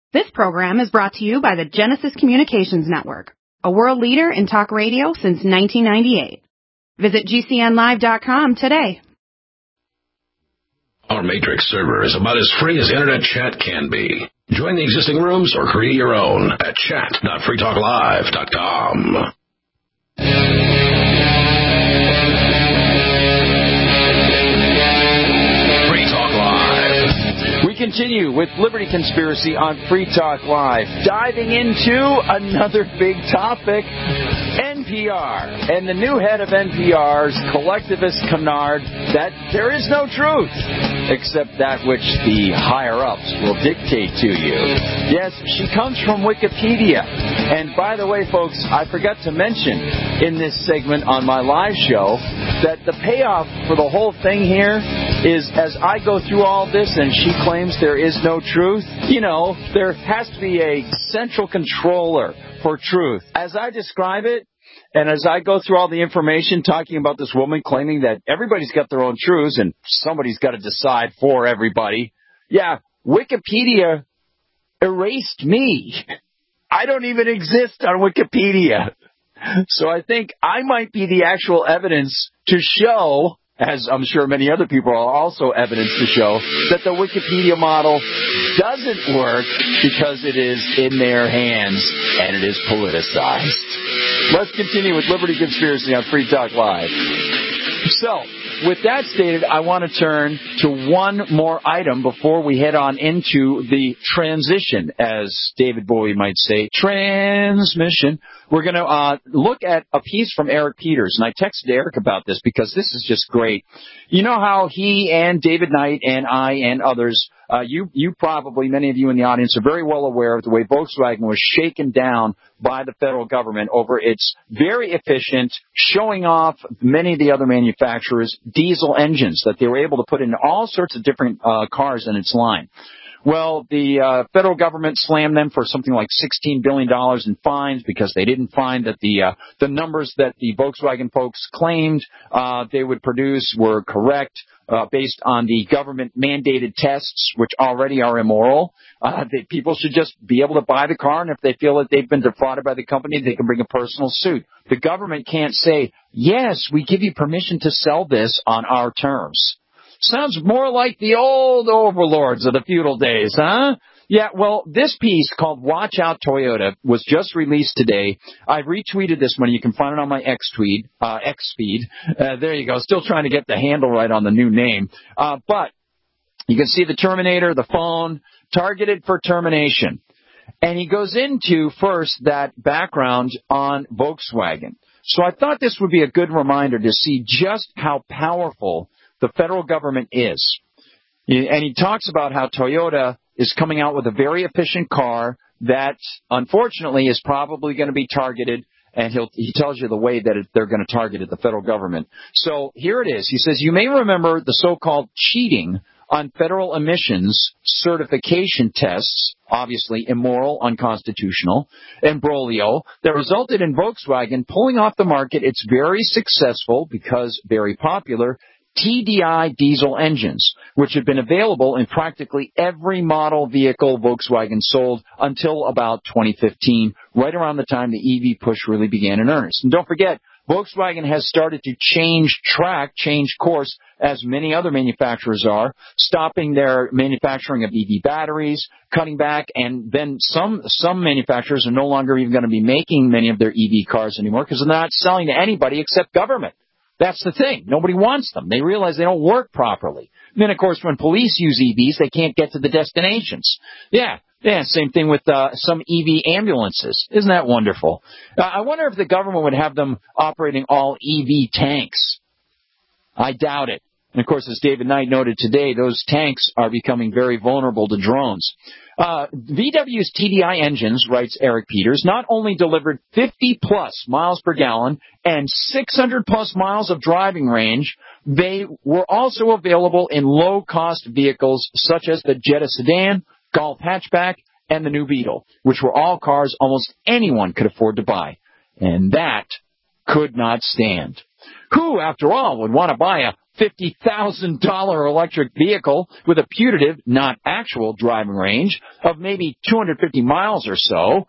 This program is brought to you by the Genesis Communications Network, a world leader in talk radio since 1998. Visit GCNlive.com today. Our Matrix server is about as free as internet chat can be. Join the existing rooms or create your own at chat.freetalklive.com. Continue with Liberty Conspiracy on Free Talk Live. Diving into another big topic, NPR. And the new head of NPR's collectivist canard that there is no truth except that which the higher-ups will dictate to you. Yes, she comes from Wikipedia. And by the way, folks, I forgot to mention in this segment on my live show that the payoff for the whole thing here is as I go through all this and she claims there is no truth, you know, there has to be a central controller for truth. As I describe it, and as I go through all the information talking about this woman claiming that everybody's got their own truths and somebody's got to decide for everybody, yeah, Wikipedia erased me. I don't even exist on Wikipedia. So I think I might be the actual evidence to show, as I'm sure many other people are also evidence to show, that the Wikipedia model doesn't work because it is in their hands and it is politicized. Let's continue with Liberty Conspiracy on Free Talk Live. So, with that stated, I want to turn to one more item before we head on into the transition, as David Bowie might say, transmission. We're going to look at a piece from Eric Peters, and I texted Eric about this because this is just great. You know how he and David Knight and I and others, you probably, many of you in the audience are very well aware of the way Volkswagen was shaken down by the federal government over its very efficient, showing off many of the other manufacturers, diesel engines that they were able to put in all sorts of different cars in its line. Well, the federal government slammed them for something like $16 billion in fines because they didn't find that the numbers that the Volkswagen folks claimed they would produce were correct based on the government-mandated tests, which already are immoral. People should just be able to buy the car, and if they feel that they've been defrauded by the company, they can bring a personal suit. The government can't say, yes, we give you permission to sell this on our terms. Sounds more like the old overlords of the feudal days, huh? Yeah, well, this piece called Watch Out Toyota was just released today. I retweeted this one. You can find it on my X feed. There you go. Still trying to get the handle right on the new name. But you can see the Terminator, the phone, targeted for termination. And he goes into first that background on Volkswagen. So I thought this would be a good reminder to see just how powerful the federal government is. And he talks about how Toyota is coming out with a very efficient car that, unfortunately, is probably going to be targeted, and he tells you the way that they're going to target it, the federal government. So here it is. He says, you may remember the so-called cheating on federal emissions certification tests, obviously immoral, unconstitutional, imbroglio, that resulted in Volkswagen pulling off the market its very successful, because very popular, TDI diesel engines, which had been available in practically every model vehicle Volkswagen sold until about 2015, right around the time the EV push really began in earnest. And don't forget, Volkswagen has started to change course, as many other manufacturers are, stopping their manufacturing of EV batteries, cutting back, and then some manufacturers are no longer even going to be making many of their EV cars anymore because they're not selling to anybody except government. That's the thing. Nobody wants them. They realize they don't work properly. And then, of course, when police use EVs, they can't get to the destinations. Yeah, same thing with some EV ambulances. Isn't that wonderful? I wonder if the government would have them operating all EV tanks. I doubt it. And, of course, as David Knight noted today, those tanks are becoming very vulnerable to drones. VW's TDI engines, writes Eric Peters, not only delivered 50-plus miles per gallon and 600-plus miles of driving range, they were also available in low-cost vehicles such as the Jetta sedan, Golf hatchback, and the new Beetle, which were all cars almost anyone could afford to buy. And that could not stand. Who, after all, would want to buy a $50,000 electric vehicle with a putative, not actual driving range of maybe 250 miles or so,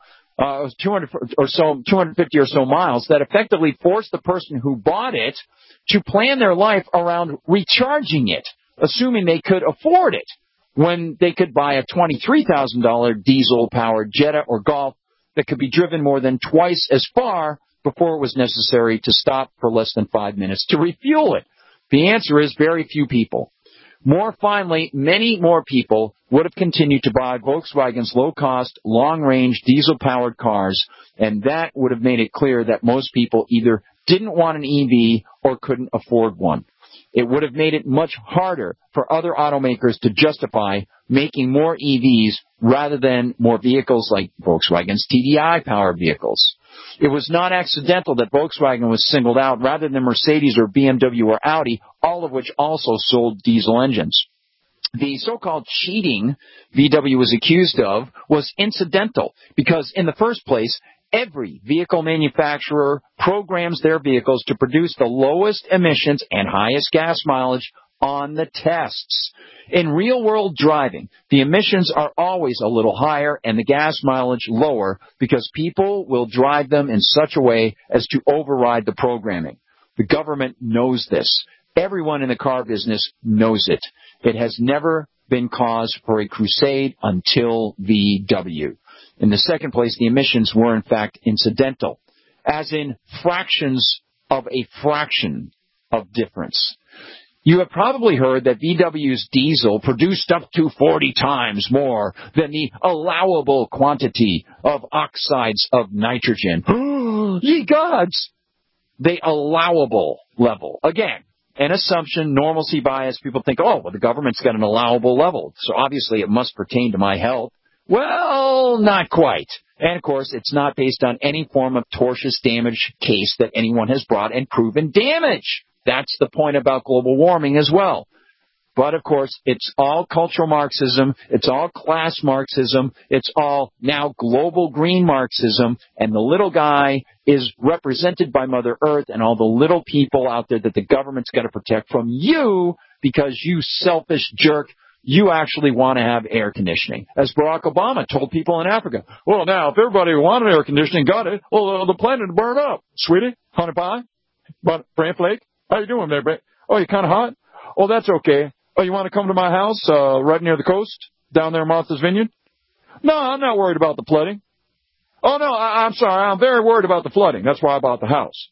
250 or so miles, that effectively forced the person who bought it to plan their life around recharging it, assuming they could afford it, when they could buy a $23,000 diesel-powered Jetta or Golf that could be driven more than twice as far before it was necessary to stop for less than 5 minutes to refuel it. The answer is very few people. More finally, many more people would have continued to buy Volkswagen's low-cost, long-range, diesel-powered cars, and that would have made it clear that most people either didn't want an EV or couldn't afford one. It would have made it much harder for other automakers to justify making more EVs rather than more vehicles like Volkswagen's TDI-powered vehicles. It was not accidental that Volkswagen was singled out rather than Mercedes or BMW or Audi, all of which also sold diesel engines. The so-called cheating VW was accused of was incidental because, in the first place, every vehicle manufacturer programs their vehicles to produce the lowest emissions and highest gas mileage on the tests. In real-world driving, the emissions are always a little higher and the gas mileage lower because people will drive them in such a way as to override the programming. The government knows this. Everyone in the car business knows it. It has never been cause for a crusade until VW. In the second place, the emissions were, in fact, incidental, as in fractions of a fraction of difference. You have probably heard that VW's diesel produced up to 40 times more than the allowable quantity of oxides of nitrogen. Ye gods! The allowable level. Again, an assumption, normalcy bias. People think, oh, well, the government's got an allowable level, so obviously it must pertain to my health. Well, not quite. And, of course, it's not based on any form of tortious damage case that anyone has brought and proven damage. That's the point about global warming as well. But, of course, it's all cultural Marxism. It's all class Marxism. It's all now global green Marxism. And the little guy is represented by Mother Earth and all the little people out there that the government's got to protect from you because you selfish jerk. You actually want to have air conditioning. As Barack Obama told people in Africa, well, now, if everybody who wanted air conditioning got it, well, the planet would burn up. Sweetie, honey pie, bran flake, how you doing there, Brett? Oh, you kind of hot? Oh, that's okay. Oh, you want to come to my house right near the coast, down there in Martha's Vineyard? No, I'm not worried about the flooding. Oh, no, I'm sorry. I'm very worried about the flooding. That's why I bought the house.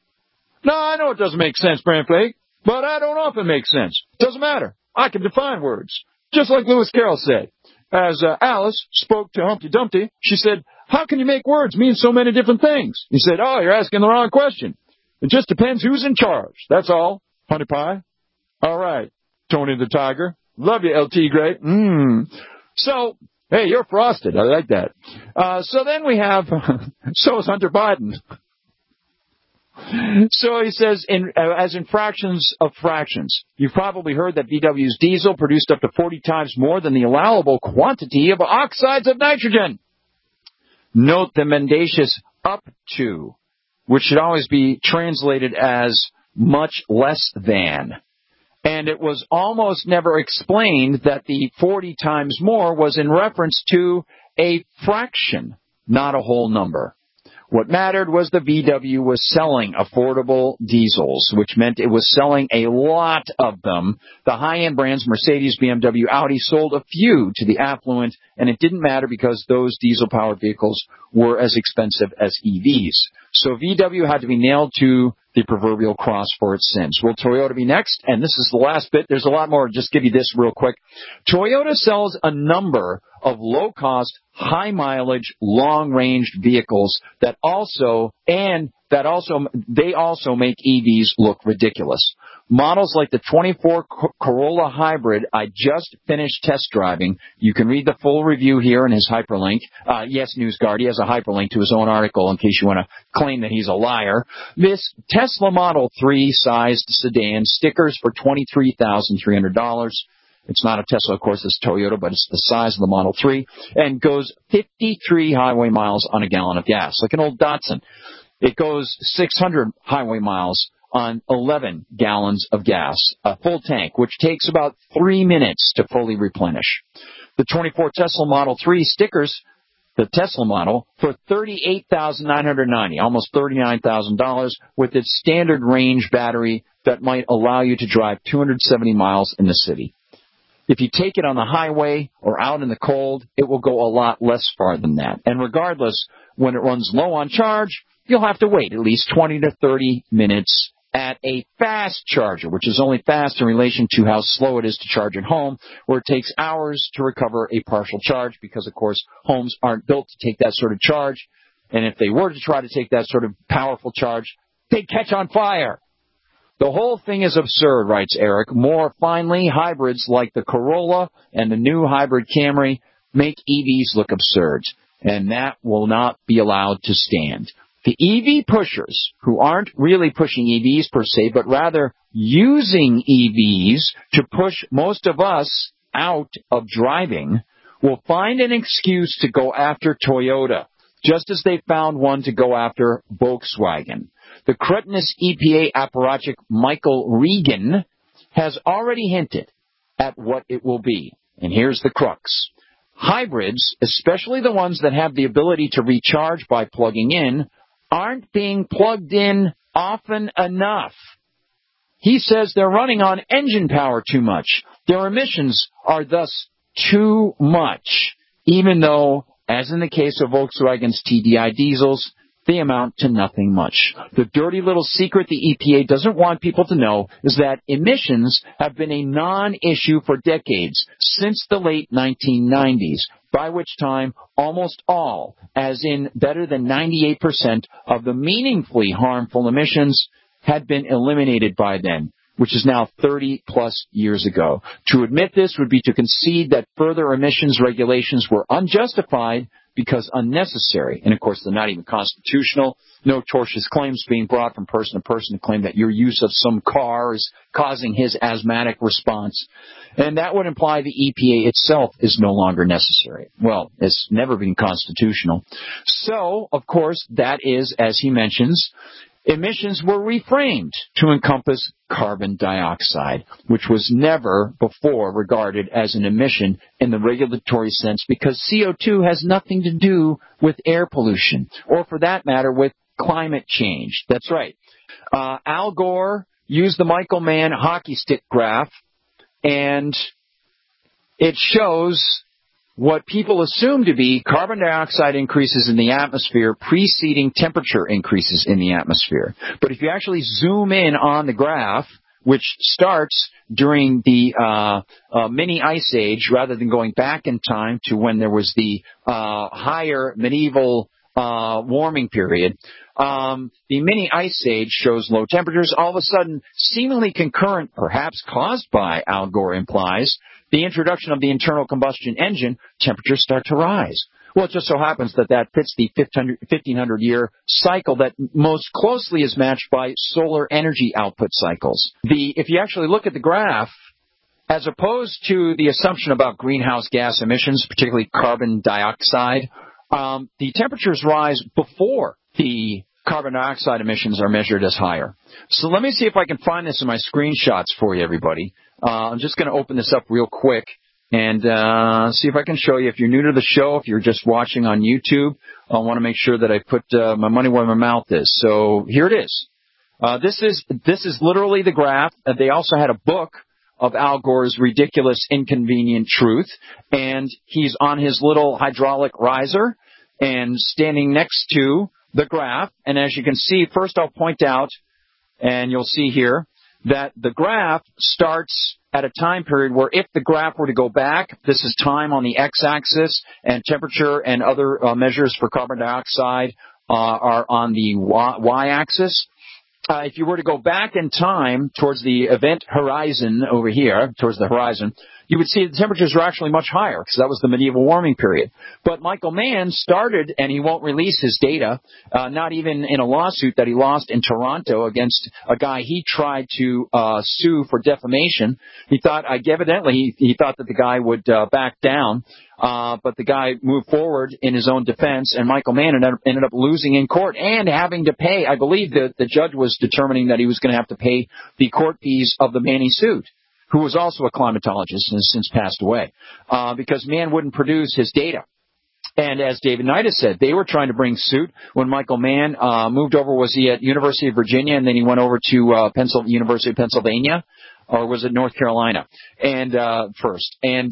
No, I know it doesn't make sense, bran flake, but I don't know if it makes sense. Doesn't matter. I can define words, just like Lewis Carroll said. As Alice spoke to Humpty Dumpty, she said, how can you make words mean so many different things? He said, oh, you're asking the wrong question. It just depends who's in charge. That's all. Honey pie. All right. Tony the Tiger. Love you, LT Great. So, hey, you're frosted. I like that. So then we have, so is Hunter Biden. So he says, as in fractions of fractions, you've probably heard that VW's diesel produced up to 40 times more than the allowable quantity of oxides of nitrogen. Note the mendacious up to, which should always be translated as much less than. And it was almost never explained that the 40 times more was in reference to a fraction, not a whole number. What mattered was the VW was selling affordable diesels, which meant it was selling a lot of them. The high-end brands, Mercedes, BMW, Audi, sold a few to the affluent, and it didn't matter because those diesel-powered vehicles were as expensive as EVs. So VW had to be nailed to the proverbial cross for its sins. Will Toyota be next? And this is the last bit. There's a lot more. Just give you this real quick. Toyota sells a number of low-cost, high-mileage, long-range vehicles that also make EVs look ridiculous. Models like the 24 Corolla Hybrid I just finished test driving. You can read the full review here in his hyperlink. Yes, NewsGuard, he has a hyperlink to his own article in case you want to claim that he's a liar. This Tesla Model 3 sized sedan, stickers for $23,300. It's not a Tesla, of course, it's Toyota, but it's the size of the Model 3, and goes 53 highway miles on a gallon of gas, like an old Datsun. It goes 600 highway miles on 11 gallons of gas, a full tank, which takes about 3 minutes to fully replenish. The 24 Tesla Model 3 stickers the Tesla model for $38,990, almost $39,000, with its standard range battery that might allow you to drive 270 miles in the city. If you take it on the highway or out in the cold, it will go a lot less far than that. And regardless, when it runs low on charge, you'll have to wait at least 20 to 30 minutes at a fast charger, which is only fast in relation to how slow it is to charge at home, where it takes hours to recover a partial charge because, of course, homes aren't built to take that sort of charge. And if they were to try to take that sort of powerful charge, they'd catch on fire. The whole thing is absurd, writes Eric. More finally, hybrids like the Corolla and the new hybrid Camry make EVs look absurd, and that will not be allowed to stand. The EV pushers, who aren't really pushing EVs per se, but rather using EVs to push most of us out of driving, will find an excuse to go after Toyota, just as they found one to go after Volkswagen. The cretinous EPA apparatchik Michael Regan has already hinted at what it will be. And here's the crux. Hybrids, especially the ones that have the ability to recharge by plugging in, aren't being plugged in often enough. He says they're running on engine power too much. Their emissions are thus too much, even though, as in the case of Volkswagen's TDI diesels, they amount to nothing much. The dirty little secret the EPA doesn't want people to know is that emissions have been a non-issue for decades, since the late 1990s, by which time almost all, as in better than 98% of the meaningfully harmful emissions, had been eliminated by then, which is now 30-plus years ago. To admit this would be to concede that further emissions regulations were unjustified because unnecessary. And, of course, they're not even constitutional. No tortious claims being brought from person to person to claim that your use of some car is causing his asthmatic response. And that would imply the EPA itself is no longer necessary. Well, it's never been constitutional. So, of course, that is, as he mentions, emissions were reframed to encompass carbon dioxide, which was never before regarded as an emission in the regulatory sense because CO2 has nothing to do with air pollution, or for that matter, with climate change. That's right. Al Gore used the Michael Mann hockey stick graph, and it shows what people assume to be carbon dioxide increases in the atmosphere preceding temperature increases in the atmosphere. But if you actually zoom in on the graph, which starts during the mini ice age rather than going back in time to when there was the higher medieval warming period, the mini ice age shows low temperatures. All of a sudden, seemingly concurrent, perhaps caused by, Al Gore implies, the introduction of the internal combustion engine, temperatures start to rise. Well, it just so happens that that fits the 1,500-year cycle that most closely is matched by solar energy output cycles. If you actually look at the graph, as opposed to the assumption about greenhouse gas emissions, particularly carbon dioxide, the temperatures rise before the carbon dioxide emissions are measured as higher. So let me see if I can find this in my screenshots for you, everybody. I'm just going to open this up real quick and see if I can show you. If you're new to the show, if you're just watching on YouTube, I want to make sure that I put my money where my mouth is. So here it is. This is literally the graph. They also had a book of Al Gore's Ridiculous Inconvenient Truth, and he's on his little hydraulic riser and standing next to the graph. And as you can see, first I'll point out, and you'll see here, that the graph starts at a time period where if the graph were to go back, this is time on the x-axis, and temperature and other measures for carbon dioxide are on the y-axis. If you were to go back in time towards the event horizon over here, towards the horizon, you would see the temperatures were actually much higher because that was the medieval warming period. But Michael Mann started, and he won't release his data, not even in a lawsuit that he lost in Toronto against a guy he tried to sue for defamation. He thought, evidently, he thought that the guy would back down. But the guy moved forward in his own defense, and Michael Mann ended up losing in court and having to pay. I believe that the judge was determining that he was going to have to pay the court fees of the man he sued, who was also a climatologist and has since passed away, because Mann wouldn't produce his data. And as David Knight has said, they were trying to bring suit when Michael Mann moved over. Was he at University of Virginia, and then he went over to University of Pennsylvania, or was it North Carolina? And first, and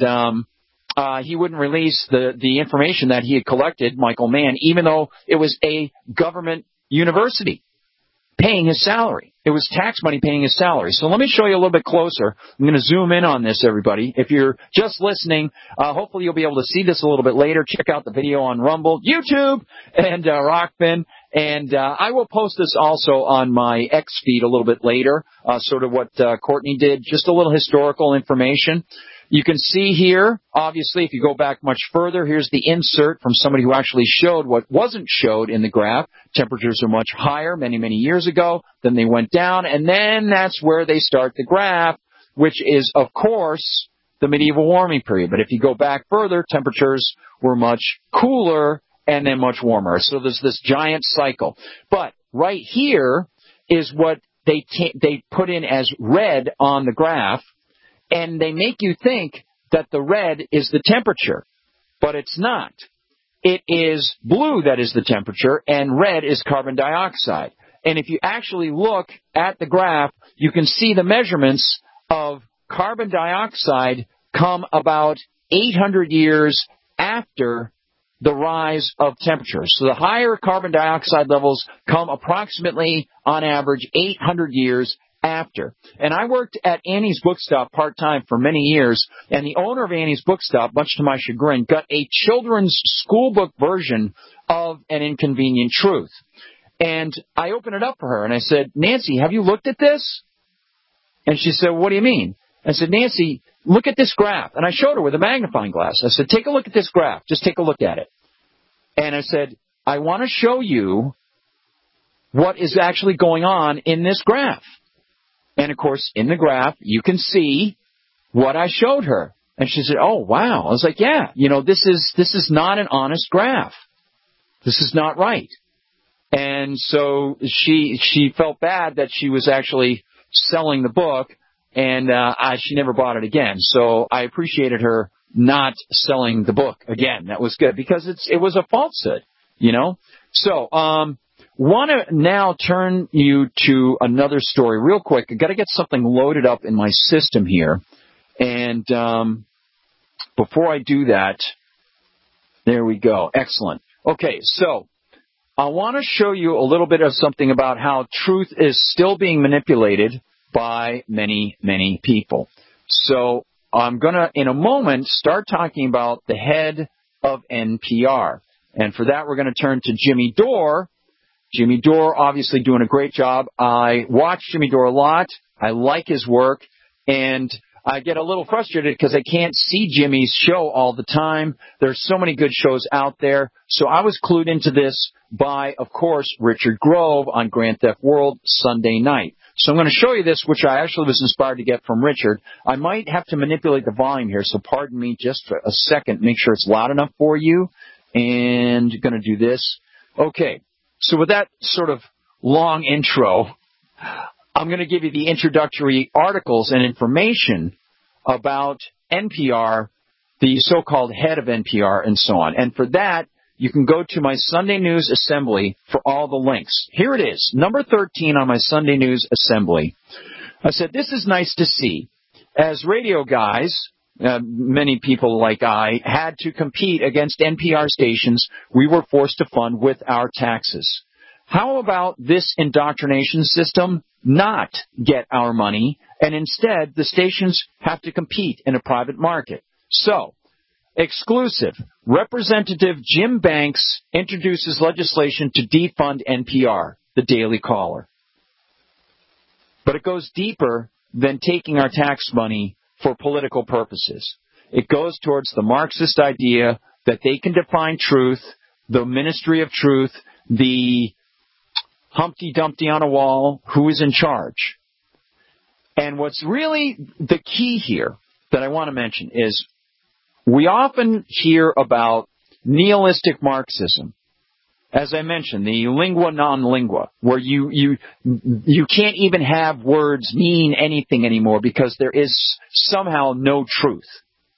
he wouldn't release the information that he had collected, Michael Mann, even though it was a government university paying his salary. It was tax money paying his salary. So let me show you a little bit closer. I'm going to zoom in on this, everybody. If you're just listening, hopefully you'll be able to see this a little bit later. Check out the video on Rumble, YouTube, and Rockfin. And I will post this also on my X feed a little bit later, sort of what Courtney did, just a little historical information. You can see here, obviously, if you go back much further, here's the insert from somebody who actually showed what wasn't showed in the graph. Temperatures are much higher many, many years ago. Then they went down, and then that's where they start the graph, which is, of course, the medieval warming period. But if you go back further, temperatures were much cooler and then much warmer. So there's this giant cycle. But right here is what they put in as red on the graph. And they make you think that the red is the temperature, but it's not. It is blue that is the temperature, and red is carbon dioxide. And if you actually look at the graph, you can see the measurements of carbon dioxide come about 800 years after the rise of temperature. So the higher carbon dioxide levels come approximately, on average, 800 years after. And I worked at Annie's Bookstop part-time for many years, and the owner of Annie's Bookstop, much to my chagrin, got a children's school book version of An Inconvenient Truth. And I opened it up for her, and I said, Nancy, have you looked at this? And she said, what do you mean? I said, Nancy, look at this graph. And I showed her with a magnifying glass. I said, take a look at this graph. Just take a look at it. And I said, I want to show you what is actually going on in this graph. And, of course, in the graph, you can see what I showed her. And she said, oh, wow. I was like, yeah, this is not an honest graph. This is not right. And so she felt bad that she was actually selling the book, and she never bought it again. So I appreciated her not selling the book again. That was good, because it was a falsehood, So, want to now turn you to another story real quick. I've got to get something loaded up in my system here. And before I do that, there we go. Excellent. Okay, so I want to show you a little bit of something about how truth is still being manipulated by many, many people. So I'm going to, in a moment, start talking about the head of NPR. And for that, we're going to turn to Jimmy Dore. Jimmy Dore obviously doing a great job. I watch Jimmy Dore a lot. I like his work. And I get a little frustrated because I can't see Jimmy's show all the time. There's so many good shows out there. So I was clued into this by, of course, Richard Grove on Grand Theft World Sunday night. So I'm going to show you this, which I actually was inspired to get from Richard. I might have to manipulate the volume here, so pardon me just for a second. Make sure it's loud enough for you. And going to do this. Okay. So with that sort of long intro, I'm going to give you the introductory articles and information about NPR, the so-called head of NPR, and so on. And for that, you can go to my Sunday News Assembly for all the links. Here it is, number 13 on my Sunday News Assembly. I said, this is nice to see. As radio guys, many people like I had to compete against NPR stations we were forced to fund with our taxes. How about this indoctrination system not get our money, and instead the stations have to compete in a private market? So, exclusive. Representative Jim Banks introduces legislation to defund NPR, the Daily Caller. But it goes deeper than taking our tax money for political purposes. It goes towards the Marxist idea that they can define truth, the ministry of truth, the Humpty Dumpty on a wall, who is in charge. And what's really the key here that I want to mention is we often hear about nihilistic Marxism. As I mentioned, the lingua non lingua, where you can't even have words mean anything anymore because there is somehow no truth.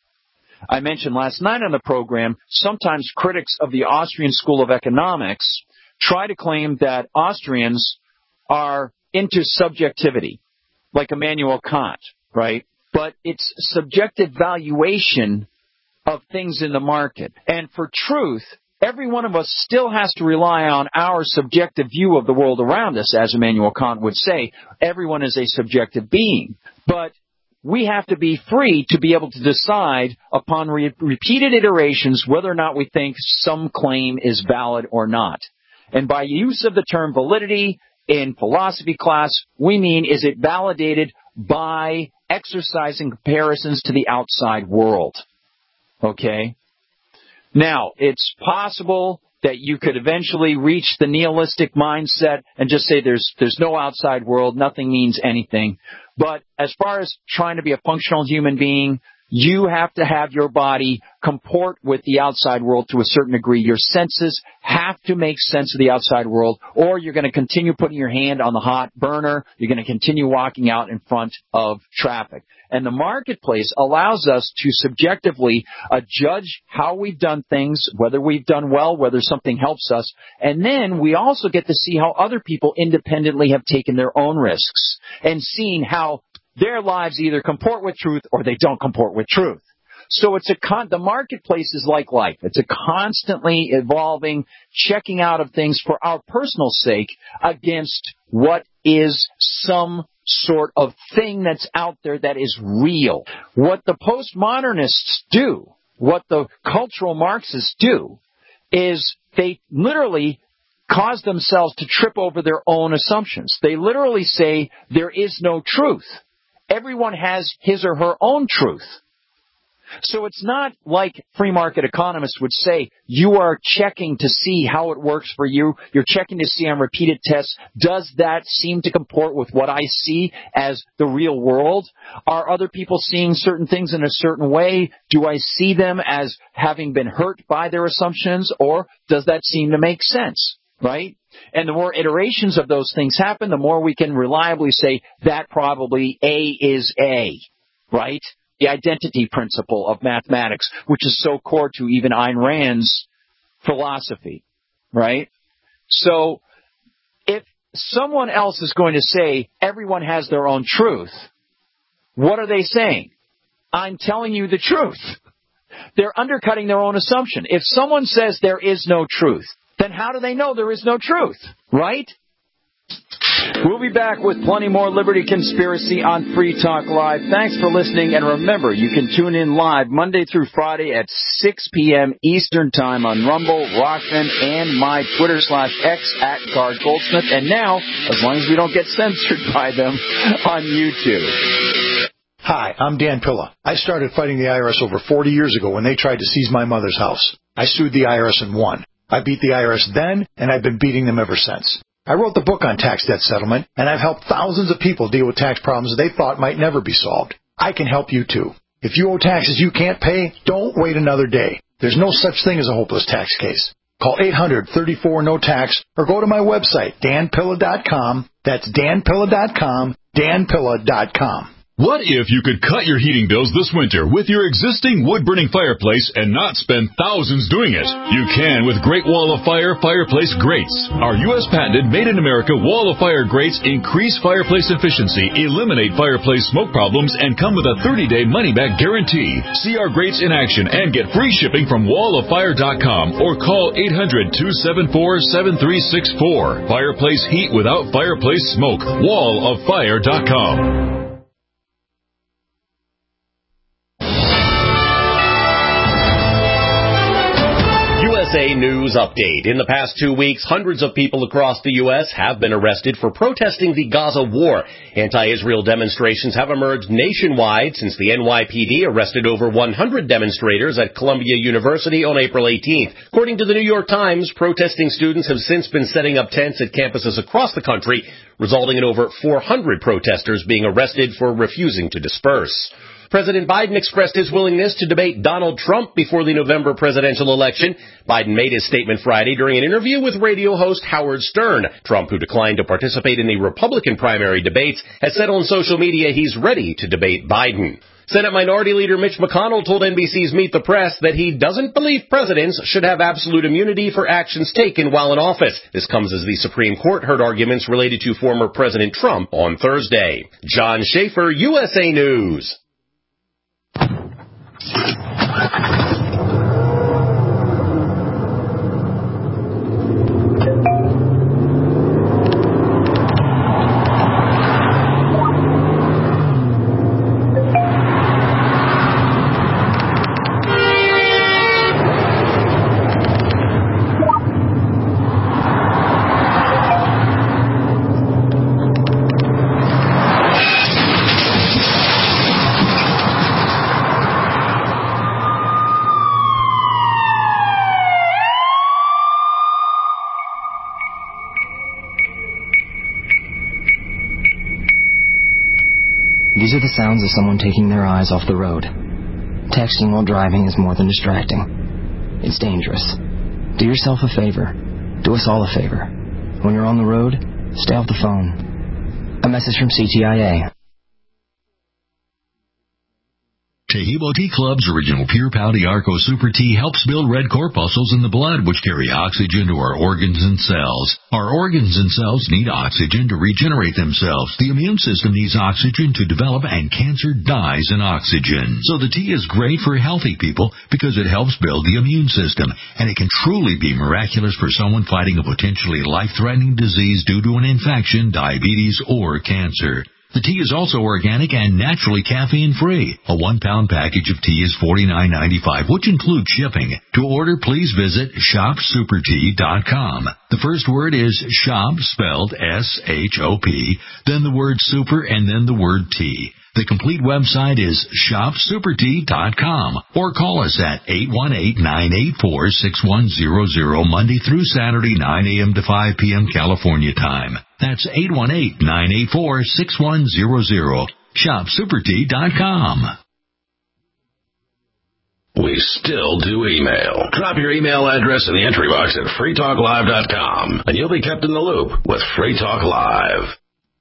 I mentioned last night on the program, sometimes critics of the Austrian School of Economics try to claim that Austrians are into subjectivity, like Immanuel Kant, right? But it's subjective valuation of things in the market. And for truth, every one of us still has to rely on our subjective view of the world around us, as Immanuel Kant would say. Everyone is a subjective being. But we have to be free to be able to decide upon repeated iterations whether or not we think some claim is valid or not. And by use of the term validity in philosophy class, we mean is it validated by exercising comparisons to the outside world. Okay? Now, it's possible that you could eventually reach the nihilistic mindset and just say there's no outside world, nothing means anything. But as far as trying to be a functional human being, you have to have your body comport with the outside world to a certain degree. Your senses have to make sense of the outside world, or you're going to continue putting your hand on the hot burner. You're going to continue walking out in front of traffic. And the marketplace allows us to subjectively judge how we've done things, whether we've done well, whether something helps us. And then we also get to see how other people independently have taken their own risks and seen how their lives either comport with truth or they don't comport with truth. So it's the marketplace is like life. It's a constantly evolving checking out of things for our personal sake against what is some sort of thing that's out there that is real. What the postmodernists do, what the cultural Marxists do, is they literally cause themselves to trip over their own assumptions. They literally say there is no truth. Everyone has his or her own truth. So it's not like free market economists would say, you are checking to see how it works for you. You're checking to see on repeated tests, does that seem to comport with what I see as the real world? Are other people seeing certain things in a certain way? Do I see them as having been hurt by their assumptions, or does that seem to make sense? Right? And the more iterations of those things happen, the more we can reliably say that probably A is A, right? The identity principle of mathematics, which is so core to even Ayn Rand's philosophy, right? So if someone else is going to say everyone has their own truth, what are they saying? I'm telling you the truth. They're undercutting their own assumption. If someone says there is no truth, then how do they know there is no truth, right? We'll be back with plenty more Liberty Conspiracy on Free Talk Live. Thanks for listening, and remember, you can tune in live Monday through Friday at 6 p.m. Eastern Time on Rumble, Rockman, and my Twitter/X at Guard Goldsmith, and now, as long as we don't get censored by them, on YouTube. Hi, I'm Dan Pilla. I started fighting the IRS over 40 years ago when they tried to seize my mother's house. I sued the IRS and won. I beat the IRS then, and I've been beating them ever since. I wrote the book on tax debt settlement, and I've helped thousands of people deal with tax problems they thought might never be solved. I can help you, too. If you owe taxes you can't pay, don't wait another day. There's no such thing as a hopeless tax case. Call 800-34-NO-TAX or go to my website, danpilla.com. That's danpilla.com, danpilla.com. What if you could cut your heating bills this winter with your existing wood-burning fireplace and not spend thousands doing it? You can with Great Wall of Fire Fireplace Grates. Our U.S.-patented, made-in-America Wall of Fire grates increase fireplace efficiency, eliminate fireplace smoke problems, and come with a 30-day money-back guarantee. See our grates in action and get free shipping from wallofire.com or call 800-274-7364. Fireplace heat without fireplace smoke. Wallofire.com. USA News Update. In the past 2 weeks, hundreds of people across the U.S. have been arrested for protesting the Gaza war. Anti-Israel demonstrations have emerged nationwide since the NYPD arrested over 100 demonstrators at Columbia University on April 18th. According to the New York Times, protesting students have since been setting up tents at campuses across the country, resulting in over 400 protesters being arrested for refusing to disperse. President Biden expressed his willingness to debate Donald Trump before the November presidential election. Biden made his statement Friday during an interview with radio host Howard Stern. Trump, who declined to participate in the Republican primary debates, has said on social media he's ready to debate Biden. Senate Minority Leader Mitch McConnell told NBC's Meet the Press that he doesn't believe presidents should have absolute immunity for actions taken while in office. This comes as the Supreme Court heard arguments related to former President Trump on Thursday. John Schaefer, USA News. These are the sounds of someone taking their eyes off the road. Texting while driving is more than distracting. It's dangerous. Do yourself a favor. Do us all a favor. When you're on the road, stay off the phone. A message from CTIA. Tahibo Tea Club's original Pure Pau Arco Super Tea helps build red corpuscles in the blood, which carry oxygen to our organs and cells. Our organs and cells need oxygen to regenerate themselves. The immune system needs oxygen to develop, and cancer dies in oxygen. So the tea is great for healthy people because it helps build the immune system, and it can truly be miraculous for someone fighting a potentially life-threatening disease due to an infection, diabetes, or cancer. The tea is also organic and naturally caffeine-free. A 1-pound package of tea is $49.95, which includes shipping. To order, please visit shopsupertea.com. The first word is shop, spelled S-H-O-P, then the word super, and then the word tea. The complete website is shopsupertea.com, or call us at 818-984-6100 Monday through Saturday, 9 a.m. to 5 p.m. California time. That's 818-984-6100. shopsupertea.com. We still do email. Drop your email address in the entry box at freetalklive.com, and you'll be kept in the loop with Free Talk Live.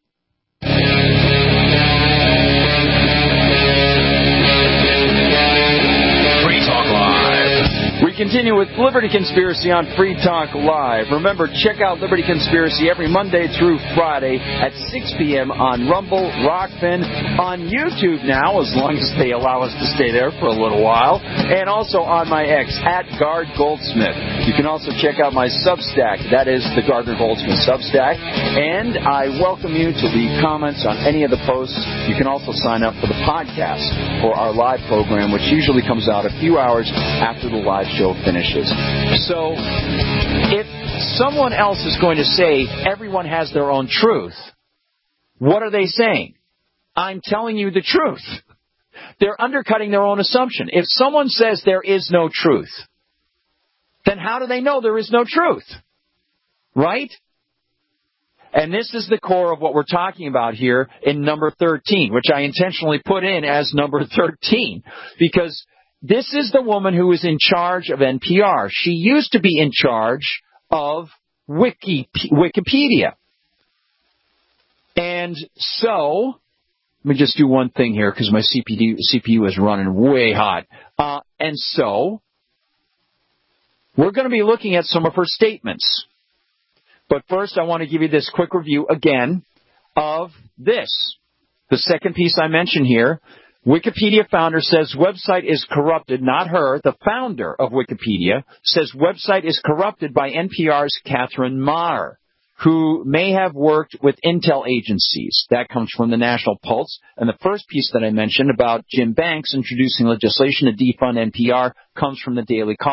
We continue with Liberty Conspiracy on Free Talk Live. Remember, check out Liberty Conspiracy every Monday through Friday at 6 p.m. on Rumble, Rockfin, on YouTube now, as long as they allow us to stay there for a little while, and also on my X, at Gard Goldsmith. You can also check out my Substack. That is the Gardner Goldsmith Substack. And I welcome you to leave comments on any of the posts. You can also sign up for the podcast for our live program, which usually comes out a few hours after the live show finishes. So, if someone else is going to say everyone has their own truth, what are they saying? I'm telling you the truth. They're undercutting their own assumption. If someone says there is no truth, then how do they know there is no truth? Right? And this is the core of what we're talking about here in number 13, which I intentionally put in as number 13, because this is the woman who is in charge of NPR. She used to be in charge of Wikipedia. And so, let me just do one thing here because my CPU is running way hot. And so, we're going to be looking at some of her statements. But first, I want to give you this quick review again of this. The second piece I mentioned here. Wikipedia founder says website is corrupted, not her. The founder of Wikipedia says website is corrupted by NPR's Catherine Maher, who may have worked with intel agencies. That comes from the National Pulse. And the first piece that I mentioned about Jim Banks introducing legislation to defund NPR comes from the Daily Caller.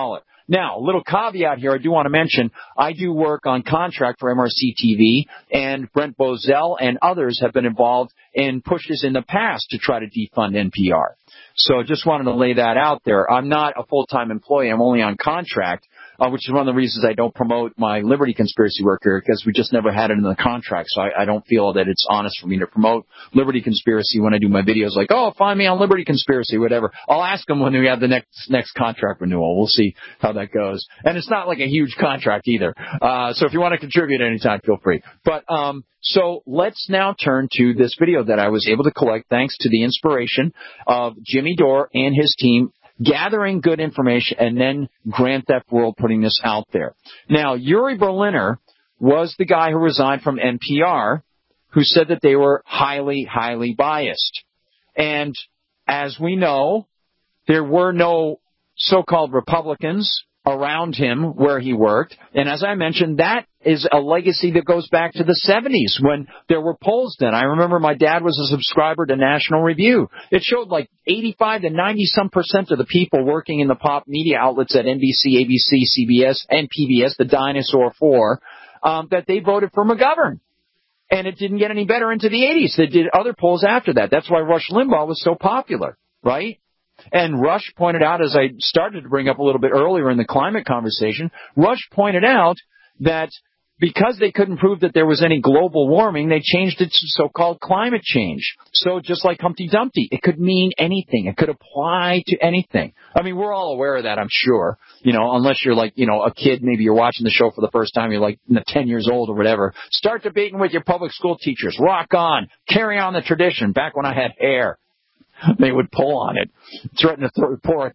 Now, a little caveat here I do want to mention, I do work on contract for MRC TV, and Brent Bozell and others have been involved in pushes in the past to try to defund NPR. So just wanted to lay that out there. I'm not a full-time employee. I'm only on contract, which is one of the reasons I don't promote my Liberty Conspiracy work here, because we just never had it in the contract. So I don't feel that it's honest for me to promote Liberty Conspiracy when I do my videos like, oh, find me on Liberty Conspiracy, whatever. I'll ask them when we have the next contract renewal. We'll see how that goes. And it's not like a huge contract either. So if you want to contribute anytime, feel free. But so let's now turn to this video that I was able to collect thanks to the inspiration of Jimmy Dore and his team, gathering good information, and then Grand Theft World putting this out there. Now, Yuri Berliner was the guy who resigned from NPR, who said that they were highly, highly biased. And as we know, there were no so-called Republicans around him where he worked. And as I mentioned, that is a legacy that goes back to the 70s when there were polls done. I remember my dad was a subscriber to National Review. It showed like 85 to 90-some% of the people working in the pop media outlets at NBC, ABC, CBS, and PBS, the Dinosaur Four, that they voted for McGovern. And it didn't get any better into the 80s. They did other polls after that. That's why Rush Limbaugh was so popular, right? And Rush pointed out, as I started to bring up a little bit earlier in the climate conversation, Rush pointed out that because they couldn't prove that there was any global warming, they changed it to so-called climate change. So just like Humpty Dumpty, it could mean anything. It could apply to anything. I mean, we're all aware of that, I'm sure. You know, unless you're like, you know, a kid, maybe you're watching the show for the first time, you're like 10 years old or whatever. Start debating with your public school teachers. Rock on. Carry on the tradition. Back when I had hair, they would pull on it, threaten to pour a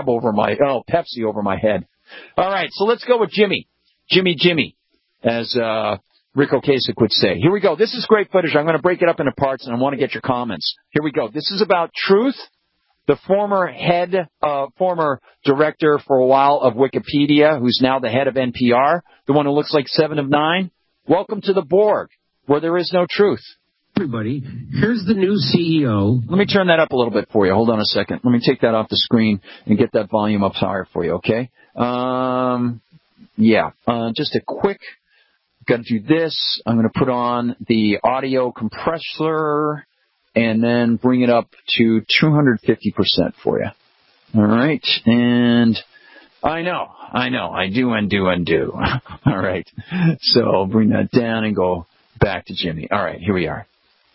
Pepsi over my head. All right, so let's go with Jimmy, as Rick Ocasek would say. Here we go. This is great footage. I'm going to break it up into parts, and I want to get your comments. Here we go. This is about Truth, the former director for a while of Wikipedia, who's now the head of NPR, the one who looks like 7 of 9. Welcome to the Borg, where there is no truth. Everybody, here's the new CEO. Let me turn that up a little bit for you. Hold on a second. Let me take that off the screen and get that volume up higher for you, okay? Just a quick, got to do this. I'm going to put on the audio compressor and then bring it up to 250% for you. All right, and I know, I do. All right, so I'll bring that down and go back to Jimmy. All right, here we are.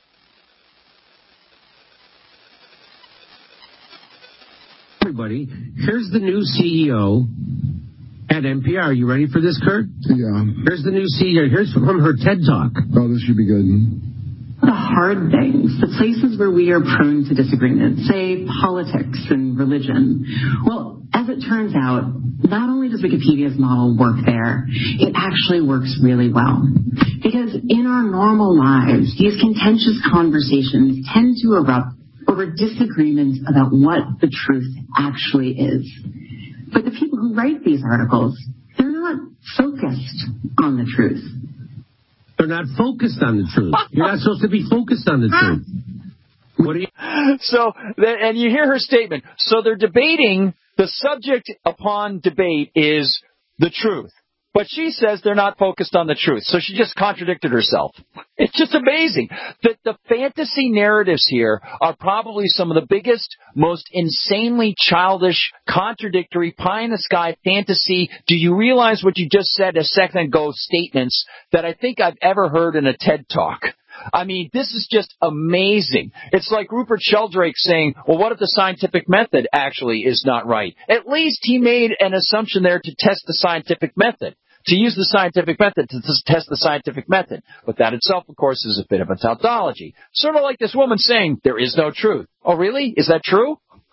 Everybody, here's the new CEO at NPR. You ready for this, Kurt? Yeah. Here's the new CEO. Here's from her TED Talk. Oh, this should be good. The hard things, the places where we are prone to disagreement, say politics and religion. Well, as it turns out, not only does Wikipedia's model work there, it actually works really well. Because in our normal lives, these contentious conversations tend to erupt over disagreements about what the truth actually is. But the people who write these articles, they're not focused on the truth. They're not focused on the truth. You're not supposed to be focused on the truth. What do you? So, and you hear her statement. So they're debating, the subject upon debate is the truth. But she says they're not focused on the truth. So she just contradicted herself. It's just amazing that the fantasy narratives here are probably some of the biggest, most insanely childish, contradictory, pie-in-the-sky fantasy. Do you realize what you just said a second ago statements that I think I've ever heard in a TED Talk? I mean, this is just amazing. It's like Rupert Sheldrake saying, well, what if the scientific method actually is not right? At least he made an assumption there to test the scientific method, to use the scientific method to test the scientific method. But that itself, of course, is a bit of a tautology. Sort of like this woman saying, there is no truth. Oh, really? Is that true?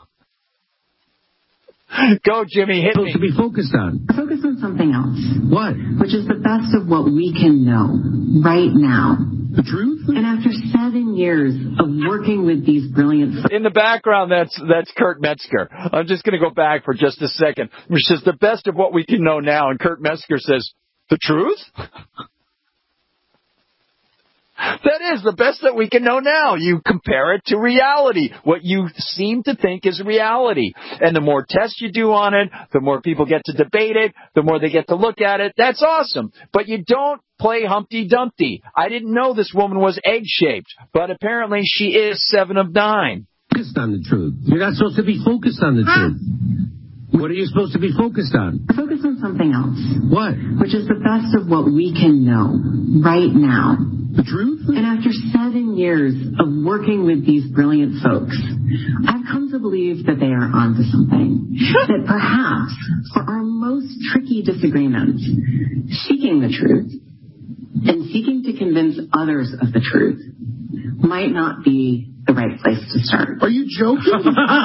Go, Jimmy, hit me. To be focused on. Focus on something else. What? Which is the best of what we can know right now. The truth? And after 7 years of working with these brilliant... In the background, that's Kurt Metzger. I'm just going to go back for just a second. Which says the best of what we can know now. And Kurt Metzger says, the truth? That is the best that we can know now. You compare it to reality, what you seem to think is reality. And the more tests you do on it, the more people get to debate it, the more they get to look at it. That's awesome. But you don't play Humpty Dumpty. I didn't know this woman was egg-shaped, but apparently she is 7 of 9. Focused on the truth. You're not supposed to be focused on the truth. What are you supposed to be focused on? Focus on something else. What? Which is the best of what we can know right now. The truth? And after 7 years of working with these brilliant folks, I've come to believe that they are onto something. That perhaps for our most tricky disagreements, seeking the truth and seeking to convince others of the truth might not be the right place to start. Are you joking?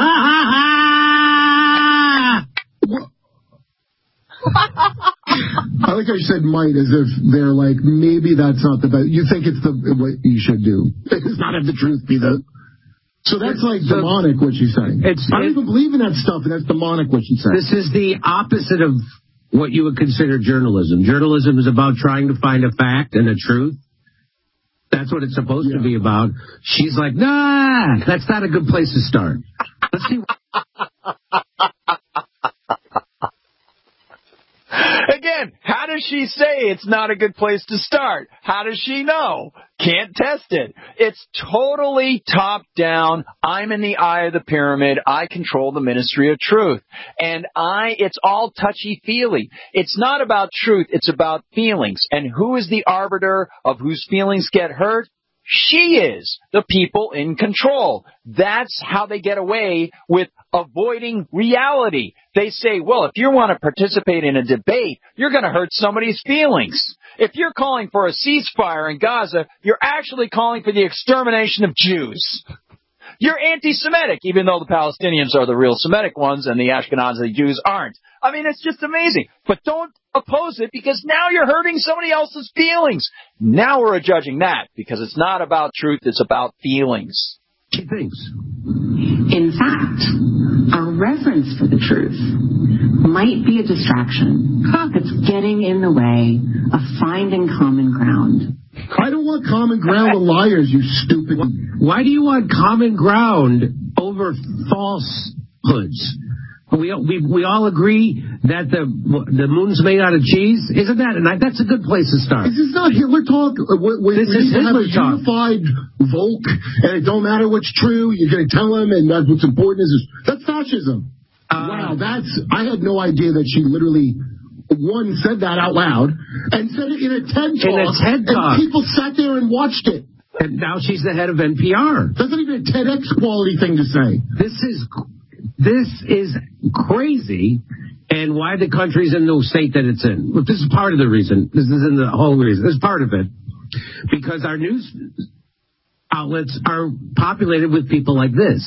I like how you said might, as if they're like, maybe that's not the best. You think it's what you should do. It's not have the truth be the... So that's like demonic, what she's saying. I don't even believe in that stuff, and that's demonic, what she's saying. This is the opposite of what you would consider journalism. Journalism is about trying to find a fact and a truth. That's what it's supposed to be about. She's like, nah, that's not a good place to start. Let's see. Again, how does she say it's not a good place to start? How does she know? Can't test it. It's totally top-down. I'm in the eye of the pyramid. I control the Ministry of Truth. And it's all touchy-feely. It's not about truth. It's about feelings. And who is the arbiter of whose feelings get hurt? She is the people in control. That's how they get away with avoiding reality. They say, well, if you want to participate in a debate, you're going to hurt somebody's feelings. If you're calling for a ceasefire in Gaza, you're actually calling for the extermination of Jews. You're anti-Semitic, even though the Palestinians are the real Semitic ones and the Ashkenazi Jews aren't. I mean, it's just amazing. But don't oppose it, because now you're hurting somebody else's feelings. Now we're judging that, because it's not about truth, it's about feelings. She thinks. In fact, our reverence for the truth might be a distraction that's getting in the way of finding common ground. I don't want common ground with liars, you stupid. Why do you want common ground over falsehoods? We all agree that the moon's made out of cheese. Isn't that? And that's a good place to start. This is not Hitler talk. This is Hitler talk. Unified Volk, and it don't matter what's true. You're going to tell them, and that's what's important that's fascism. Wow, I had no idea that she literally said that out loud and said it in a TED talk. In a TED talk, and people sat there and watched it. And now she's the head of NPR. That's not even a TEDx quality thing to say. This is crazy, and why the country's in the state that it's in. Look, this is part of the reason. This isn't the whole reason. This is part of it. Because our news outlets are populated with people like this,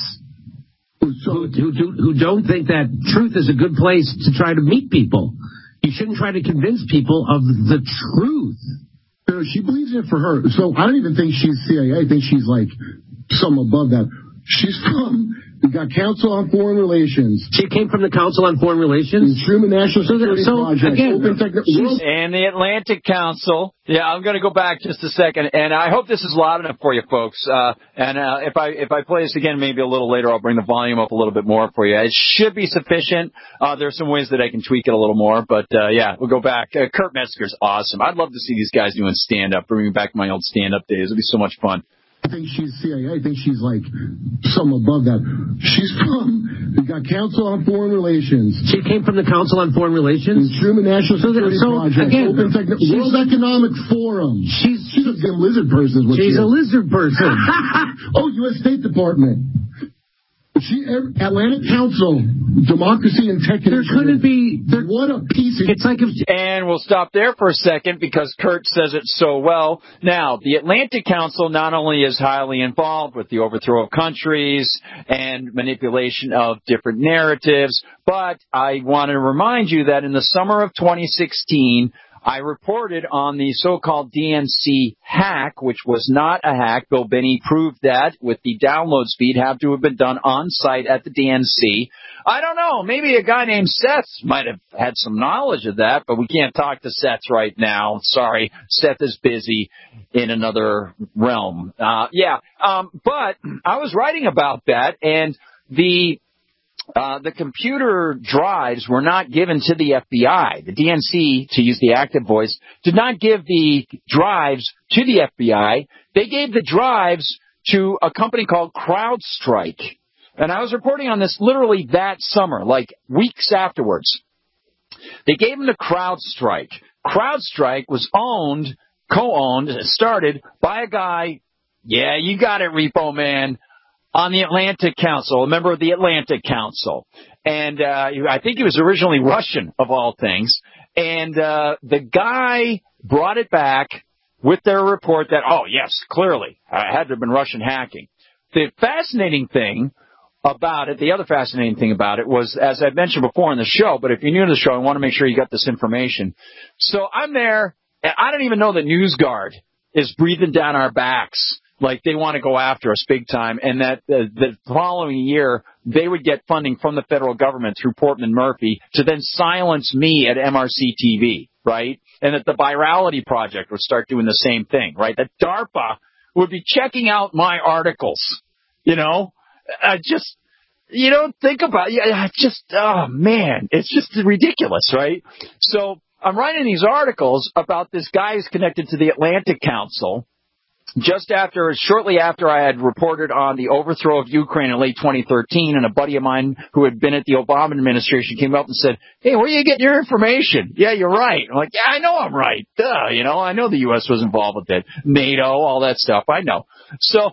who don't think that truth is a good place to try to meet people. You shouldn't try to convince people of the truth. No, she believes it for her. So I don't even think she's CIA. I think she's like some above that. She's from... We got Council on Foreign Relations. She came from the Council on Foreign Relations? The Truman National Security Project. Again, and the Atlantic Council. Yeah, I'm going to go back just a second, and I hope this is loud enough for you folks. If I play this again maybe a little later, I'll bring the volume up a little bit more for you. It should be sufficient. There's some ways that I can tweak it a little more, but yeah, we'll go back. Kurt Metzger's awesome. I'd love to see these guys doing stand-up, bringing back my old stand-up days. It'd be so much fun. I think she's CIA. I think she's like some above that. She's from, we got Council on Foreign Relations. She came from the Council on Foreign Relations? The Truman National Security Project. Again, World Economic Forum. She's a damn lizard person. She's a lizard person. Oh, U.S. State Department. Atlantic Council, Democracy and Tech. There couldn't be. What a piece of... It's like And we'll stop there for a second because Kurt says it so well. Now, the Atlantic Council not only is highly involved with the overthrow of countries and manipulation of different narratives, but I want to remind you that in the summer of 2016, I reported on the so-called DNC hack, which was not a hack. Bill Binney proved that with the download speed had to have been done on site at the DNC. I don't know. Maybe a guy named Seth might have had some knowledge of that, but we can't talk to Seth right now. Sorry, Seth is busy in another realm. But I was writing about that, and the computer drives were not given to the FBI. The DNC, to use the active voice, did not give the drives to the FBI. They gave the drives to a company called CrowdStrike. And I was reporting on this literally that summer, like weeks afterwards. They gave them to CrowdStrike. CrowdStrike was co-owned, started by a guy, yeah, you got it, Repo Man, on the Atlantic Council, a member of the Atlantic Council. And I think he was originally Russian, of all things. And the guy brought it back with their report that, oh, yes, clearly, it had to have been Russian hacking. The fascinating thing about it, the other fascinating thing about it was, as I mentioned before in the show, but if you're new to the show, I want to make sure you got this information. So I'm there, and I don't even know that NewsGuard is breathing down our backs like they want to go after us big time, and that the following year they would get funding from the federal government through Portman Murphy to then silence me at MRC TV, right? And that the Virality Project would start doing the same thing, right? That DARPA would be checking out my articles, you know? You don't think about it. Oh man, it's just ridiculous, right? So I'm writing these articles about this guy who's connected to the Atlantic Council shortly after I had reported on the overthrow of Ukraine in late 2013, and a buddy of mine who had been at the Obama administration came up and said, hey, where are you getting your information? Yeah, you're right. I'm like, yeah, I know I'm right. Duh, I know the U.S. was involved with it. NATO, all that stuff. I know. So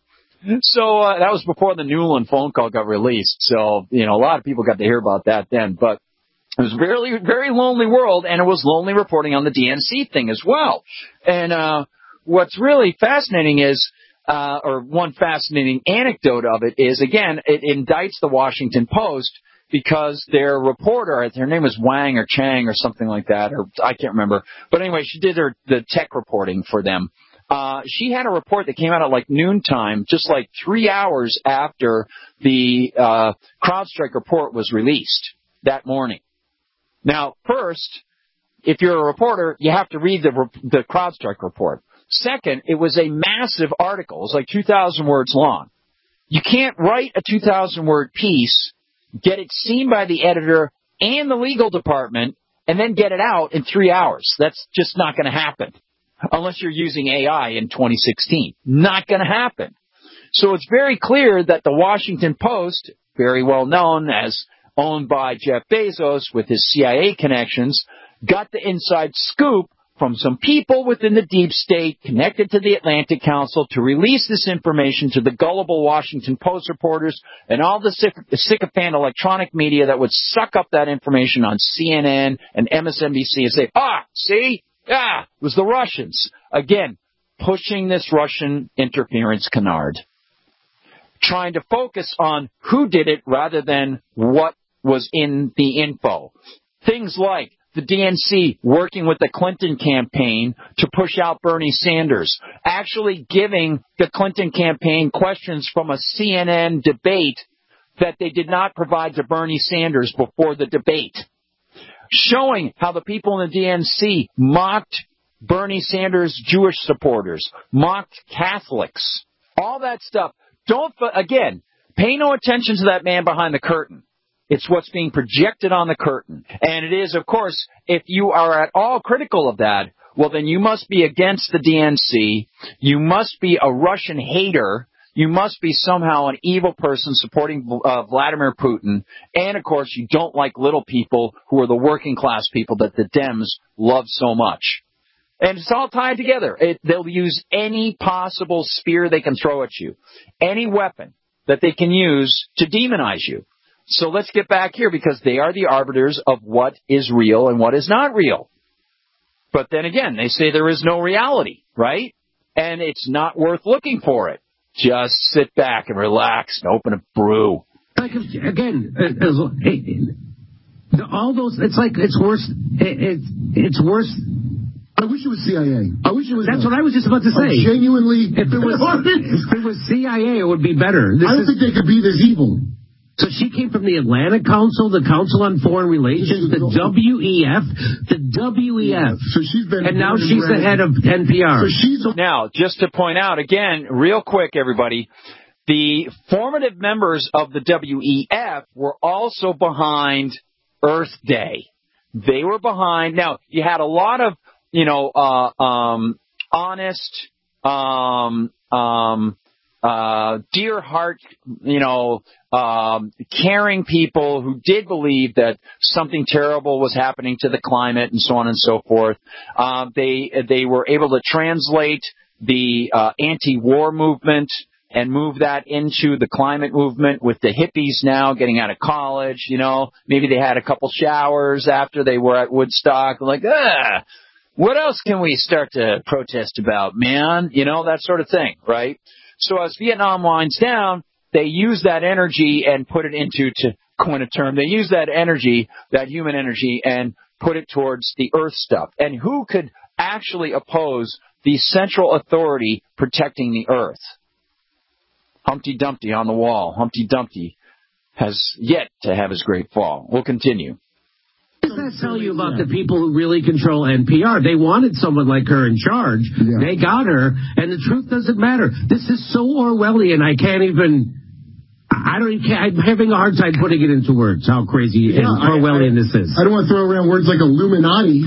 that was before the Newland phone call got released. So, a lot of people got to hear about that then. But it was a very, very lonely world, and it was lonely reporting on the DNC thing as well. And what's really fascinating is, or one fascinating anecdote of it is, again, it indicts the Washington Post because their reporter, her name was Wang or Chang or something like that, or I can't remember. But anyway, she did the tech reporting for them. She had a report that came out at like noontime, just like 3 hours after the CrowdStrike report was released that morning. Now, first, if you're a reporter, you have to read the CrowdStrike report. Second, it was a massive article. It was like 2,000 words long. You can't write a 2,000-word piece, get it seen by the editor and the legal department, and then get it out in 3 hours. That's just not going to happen. Unless you're using AI in 2016. Not going to happen. So it's very clear that the Washington Post, very well known as owned by Jeff Bezos with his CIA connections, got the inside scoop from some people within the deep state connected to the Atlantic Council to release this information to the gullible Washington Post reporters and all the sycophant electronic media that would suck up that information on CNN and MSNBC and say, see? It was the Russians. Again, pushing this Russian interference canard. Trying to focus on who did it rather than what was in the info. Things like the DNC working with the Clinton campaign to push out Bernie Sanders. Actually giving the Clinton campaign questions from a CNN debate that they did not provide to Bernie Sanders before the debate. Showing how the people in the DNC mocked Bernie Sanders' Jewish supporters, mocked Catholics, all that stuff. Again, pay no attention to that man behind the curtain. It's what's being projected on the curtain. And it is, of course, if you are at all critical of that, well, then you must be against the DNC. You must be a Russian hater. You must be somehow an evil person supporting Vladimir Putin. And, of course, you don't like little people who are the working class people that the Dems love so much. And it's all tied together. They'll use any possible spear they can throw at you, any weapon that they can use to demonize you. So let's get back here because they are the arbiters of what is real and what is not real. But then again, they say there is no reality, right? And it's not worth looking for it. Just sit back and relax and open a brew. Again, all those, it's like, it's worse I wish it was CIA. I wish it was. That's what I was just about to say. Genuinely, if it was CIA, it would be better. I don't think they could be this evil. So she came from the Atlantic Council, the Council on Foreign Relations, the WEF, the WEF. So she's been, and now she's the head of NPR. So now, just to point out again, real quick, everybody, the formative members of the WEF were also behind Earth Day. They were behind. Now, you had a lot of, honest, dear heart, caring people who did believe that something terrible was happening to the climate and so on and so forth. They were able to translate the anti-war movement and move that into the climate movement with the hippies now getting out of college. Maybe they had a couple showers after they were at Woodstock. Like, what else can we start to protest about, man? That sort of thing, right? So as Vietnam winds down, they use that energy and put it into, to coin a term, they use that energy, that human energy, and put it towards the earth stuff. And who could actually oppose the central authority protecting the earth? Humpty Dumpty on the wall. Humpty Dumpty has yet to have his great fall. We'll continue. What does that tell you about the people who really control NPR? They wanted someone like her in charge. Yeah. They got her, and the truth doesn't matter. This is so Orwellian, I can't even... I'm having a hard time putting it into words, how crazy and Orwellian this is. I don't want to throw around words like Illuminati.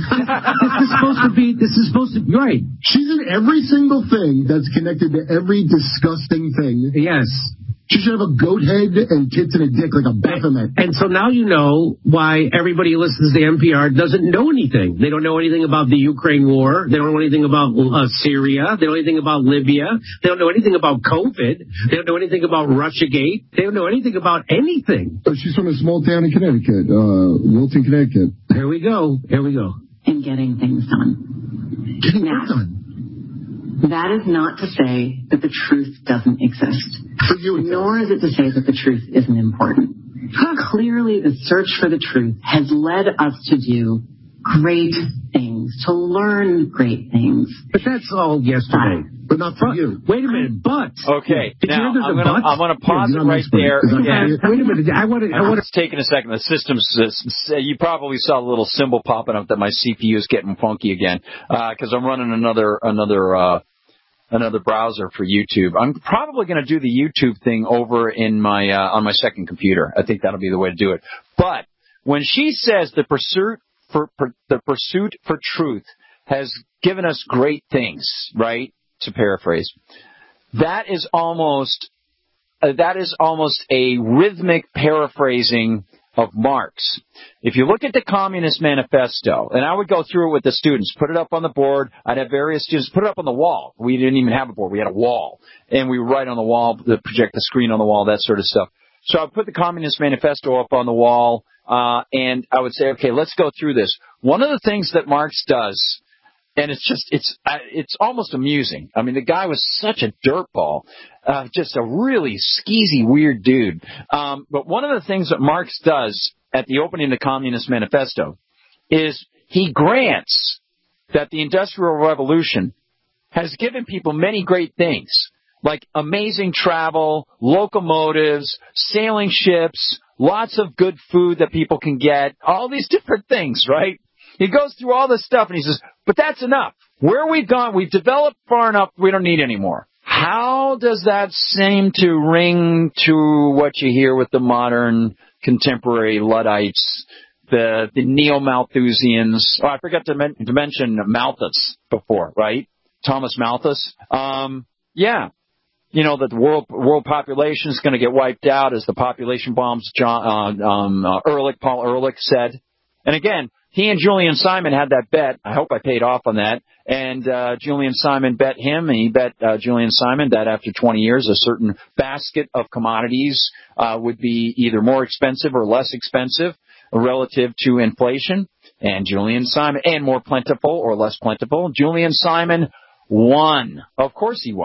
This is supposed to be, right. She's in every single thing that's connected to every disgusting thing. Yes. She should have a goat head and tits and a dick like a Baphomet. And so now you know why everybody who listens to NPR doesn't know anything. They don't know anything about the Ukraine war. They don't know anything about Syria. They don't know anything about Libya. They don't know anything about COVID. They don't know anything about Russiagate. They don't know anything about anything. Oh, she's from a small town in Connecticut, Wilton, Connecticut. Here we go. And getting things done. That is not to say that the truth doesn't exist, nor is it to say that the truth isn't important. Clearly, the search for the truth has led us to do great things, to learn great things. But that's all yesterday. But not for you. Wait a minute, but. Okay, now I'm going to pause it right there. Again. Wait a minute, I want to. It's taking a second. The system's. You probably saw the little symbol popping up that my CPU is getting funky again because I'm running another browser for YouTube. I'm probably going to do the YouTube thing over in my on my second computer. I think that'll be the way to do it. But when she says the pursuit for truth has given us great things, right? To paraphrase, that is almost a rhythmic paraphrasing of Marx. If you look at the Communist Manifesto, and I would go through it with the students, put it up on the board. I'd have various students put it up on the wall. We didn't even have a board. We had a wall. And we would write on the wall, project the screen on the wall, that sort of stuff. So I'd put the Communist Manifesto up on the wall, and I would say, okay, let's go through this. One of the things that Marx does, and it's almost amusing. I mean, the guy was such a dirtball, just a really skeezy, weird dude. But one of the things that Marx does at the opening of the Communist Manifesto is he grants that the Industrial Revolution has given people many great things, like amazing travel, locomotives, sailing ships, lots of good food that people can get, all these different things, right? He goes through all this stuff and he says, but that's enough. Where we've gone, we've developed far enough, we don't need any more. How does that seem to ring to what you hear with the modern contemporary Luddites, the neo-Malthusians? Oh, I forgot to mention Malthus before, right? Thomas Malthus. Yeah. You know, that the world population is going to get wiped out as the population bombs Paul Ehrlich said. And again, he and Julian Simon had that bet. I hope I paid off on that. And Julian Simon bet him, and he bet Julian Simon that after 20 years, a certain basket of commodities would be either more expensive or less expensive relative to inflation. And Julian Simon, and more plentiful or less plentiful. Julian Simon won. Of course he won.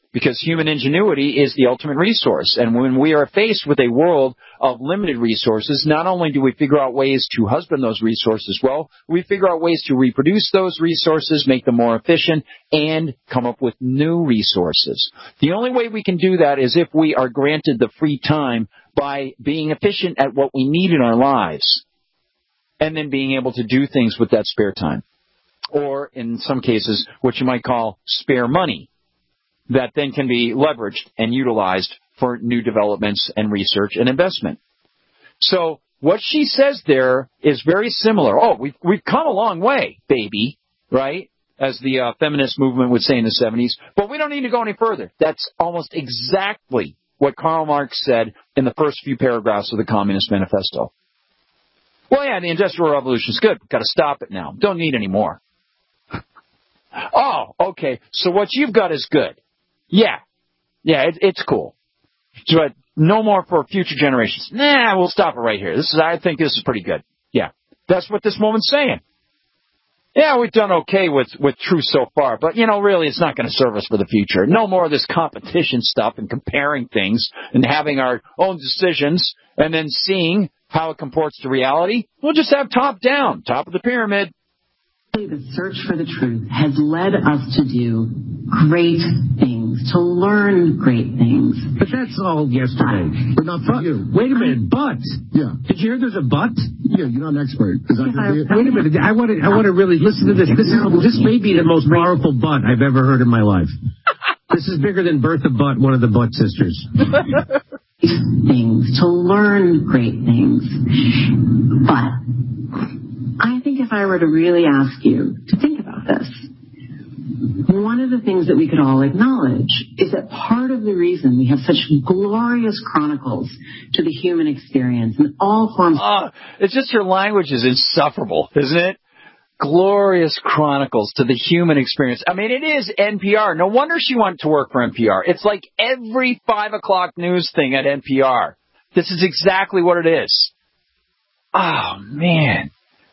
because human ingenuity is the ultimate resource. And when we are faced with a world of limited resources, not only do we figure out ways to husband those resources well, we figure out ways to reproduce those resources, make them more efficient, and come up with new resources. The only way we can do that is if we are granted the free time by being efficient at what we need in our lives, and then being able to do things with that spare time. Or, in some cases, what you might call spare money, that then can be leveraged and utilized for new developments and research and investment. So what she says there is very similar. Oh, we've come a long way, baby, right? As the feminist movement would say in the 70s. But we don't need to go any further. That's almost exactly what Karl Marx said in the first few paragraphs of the Communist Manifesto. Well, yeah, the Industrial Revolution is good. We've got to stop it now. Don't need any more. Oh, okay. So what you've got is good. Yeah, it's cool. But no more for future generations. Nah, we'll stop it right here. I think this is pretty good. Yeah, that's what this woman's saying. Yeah, we've done okay with truth so far, but, really it's not going to serve us for the future. No more of this competition stuff and comparing things and having our own decisions and then seeing how it comports to reality. We'll just have top down, top of the pyramid. The search for the truth has led us to do great things, to learn great things. But that's all yesterday. But not for you. Wait a minute, but? Yeah. Did you hear there's a but? Yeah, you're not an expert. Is that Wait a minute, I want to really listen to this. This may be the most powerful but I've ever heard in my life. This is bigger than Bertha Butt, one of the Butt sisters. Things, to learn great things. But I think if I were to really ask you to think about this, one of the things that we could all acknowledge is that part of the reason we have such glorious chronicles to the human experience in all forms. It's just her language is insufferable, isn't it? Glorious chronicles to the human experience. I mean, it is NPR. No wonder she wanted to work for NPR. It's like every 5 o'clock news thing at NPR. This is exactly what it is. Oh, man.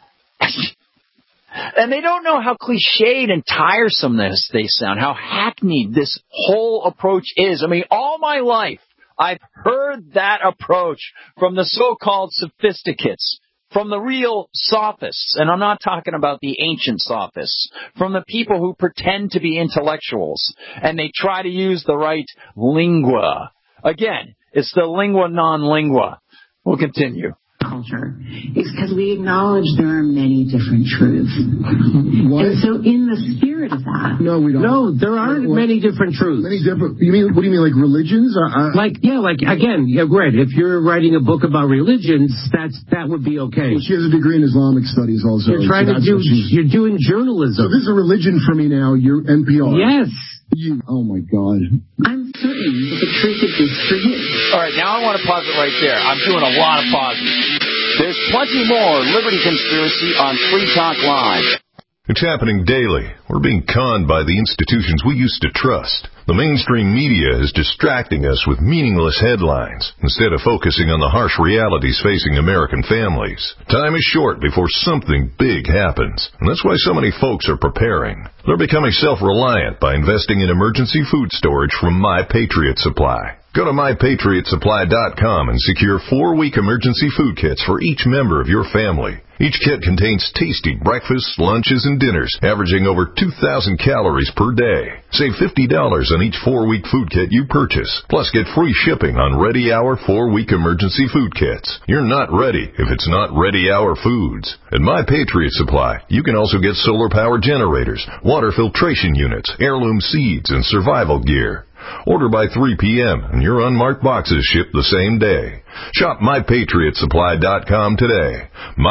And they don't know how cliched and tiresome they sound, how hackneyed this whole approach is. I mean, all my life, I've heard that approach from the so-called sophisticates, from the real sophists, and I'm not talking about the ancient sophists, from the people who pretend to be intellectuals, and they try to use the right lingua. Again, it's the lingua non lingua. We'll continue. Culture is because we acknowledge there are many different truths. What? And so in the spirit of that... No, we don't. No, there aren't many different truths. Many different... What do you mean, like religions? Again, Greg, if you're writing a book about religions, that would be okay. Well, she has a degree in Islamic studies also. You're doing journalism. So this is a religion for me now. You're NPR. Yes. Oh, my God. I'm certain that the truth exists for you. All right, now I want to pause it right there. I'm doing a lot of pauses. There's plenty more Liberty Conspiracy on Free Talk Live. It's happening daily. We're being conned by the institutions we used to trust. The mainstream media is distracting us with meaningless headlines instead of focusing on the harsh realities facing American families. Time is short before something big happens, and that's why so many folks are preparing. They're becoming self-reliant by investing in emergency food storage from My Patriot Supply. Go to MyPatriotSupply.com and secure 4-week emergency food kits for each member of your family. Each kit contains tasty breakfasts, lunches, and dinners, averaging over 2,000 calories per day. Save $50 on each 4-week food kit you purchase. Plus, get free shipping on Ready Hour 4-week emergency food kits. You're not ready if it's not Ready Hour foods. At My Patriot Supply, you can also get solar power generators, water filtration units, heirloom seeds, and survival gear. Order by 3 p.m. and your unmarked boxes ship the same day. Shop MyPatriotSupply.com today.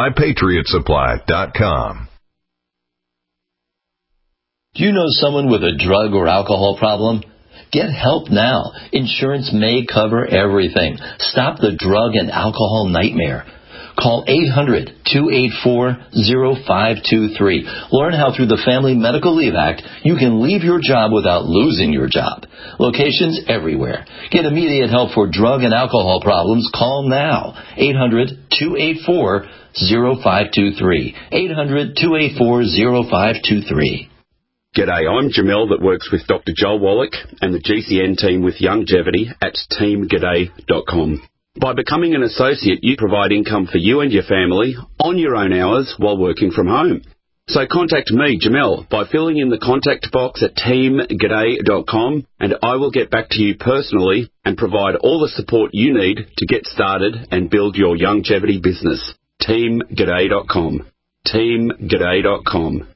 MyPatriotSupply.com. Do you know someone with a drug or alcohol problem? Get help now. Insurance may cover everything. Stop the drug and alcohol nightmare. Call 800-284-0523. Learn how through the Family Medical Leave Act you can leave your job without losing your job. Locations everywhere. Get immediate help for drug and alcohol problems. Call now. 800-284-0523. 800-284-0523. G'day, I'm Jamel that works with Dr. Joel Wallach and the GCN team with Longevity at teamg'day.com. By becoming an associate, you provide income for you and your family on your own hours while working from home. So contact me, Jamel, by filling in the contact box at teamg'day.com, and I will get back to you personally and provide all the support you need to get started and build your longevity business. teamg'day.com. teamg'day.com.